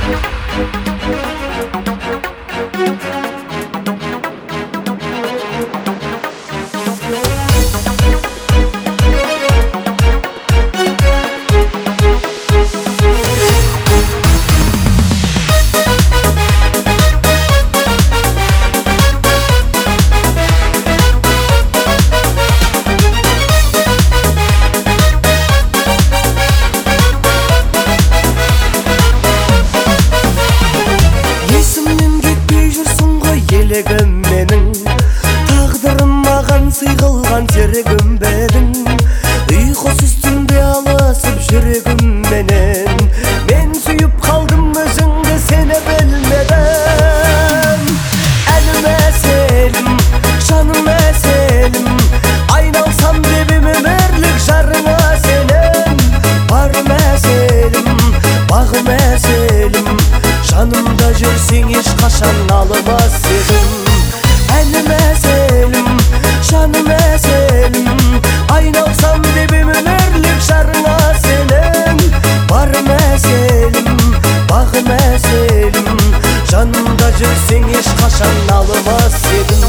Менің тағдырым маған сый қылған серігім бедің, ұйқысыз түнде алысып жүрегімменен мен сүйіп қалдым өзіңді, сені білмедім. Әлім әселім, жаным әселім, айналсам деп өмірлік жарыңа сенің. Барым әселім, бағым әселім, жанымда жүрсең ешқашан алымас едім. Әлім әселім, жаным әселім, айналсам деп өмірлік жарыңа сенің. Барым әселім, бағым әселім, жанымда жүрсең ешқашан алымас едім.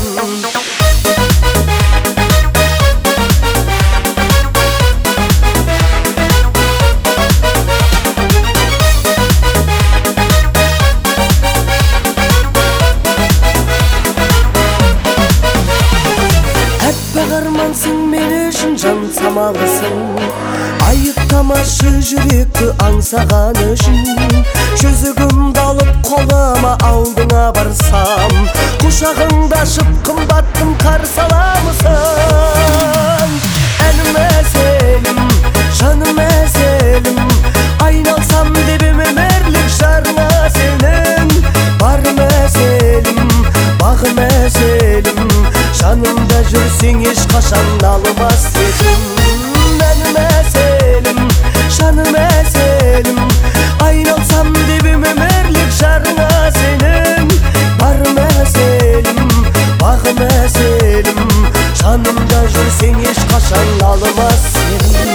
Армансың мен үшін жан самалысың, айыптамашы жүректі аңсаған үшін. Жүзігімді алып қолыма алдыңа барсам, құшағыңда ашып қымбаттым қарсы аламысың. Әлім әселім, жаным әселім, айналсам деп өмірлік жарыңа сенің. Барым әселім, бағым әселім, жанымда жүрсең ешқашан алымас едім. Әлім әселім, жаным әселім, айналсам деп өмірлік жарыңа сенің. Барым әселім, бағым әселім, жанымда жүрсең ешқашан алымас едім.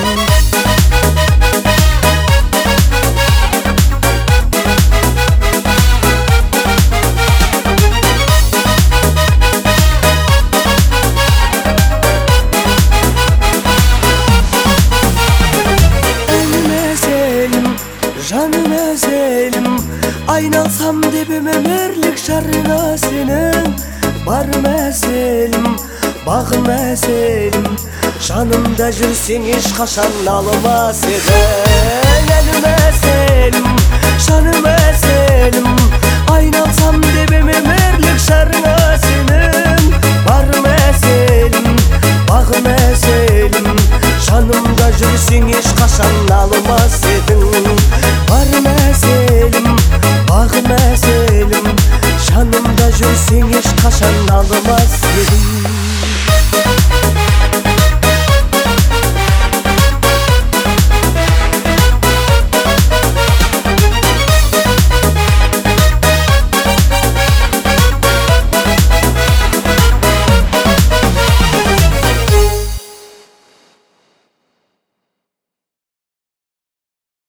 Жаным әселім, айналсам деп өмірлік жарыңа сенің. Барым әселім, бағым әселім, жанымда жүрсең ешқашан алымас едің. Әлім әселім, жаным әселім, айналсам деп өмірлік жарыңа сенің. Барым әселім, бағым әселім, жанымда жүрсең ешқашан алымас едің. Барым әселім, бағым әселім, жанымда жүрсең ешқашан алымас едім.